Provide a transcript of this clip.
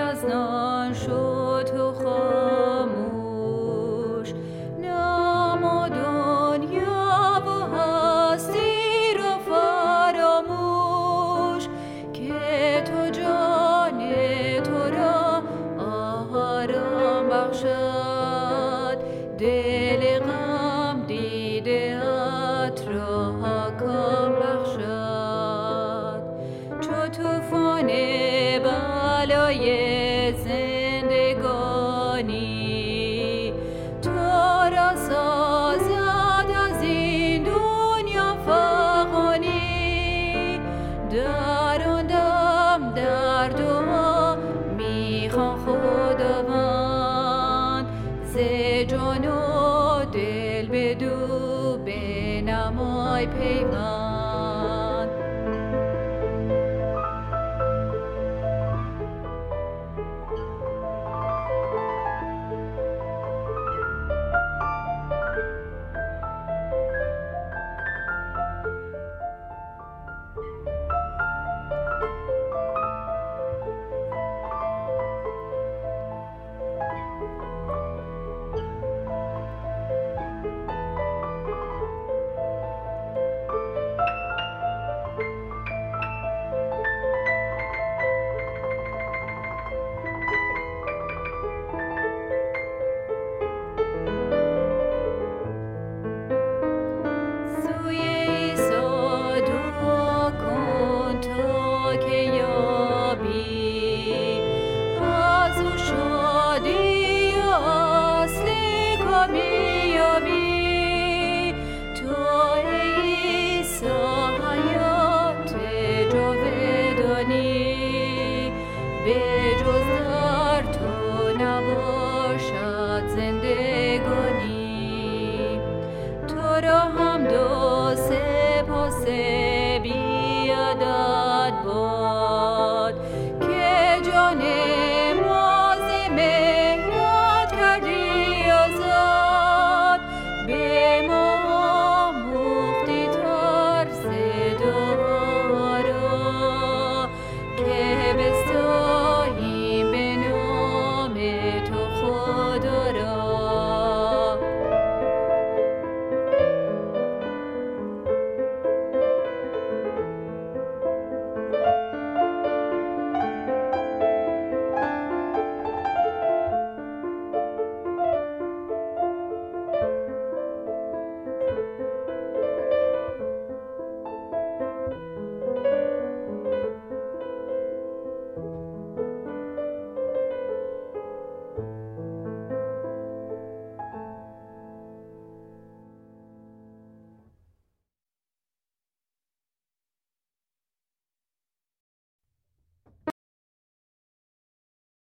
گرزنان شد تو خاموش، نام و دنیا و هستی رو فراموش، که تو جان تو را آرام بخشد، دل غم دیده ات را کام بخشد. چو طوفان بلای زندگانی تو را سازد از این دنیا فغانی، در آن دم در دعا میخوان خداوند، ز جان و دل بدو بنمای پیوند. به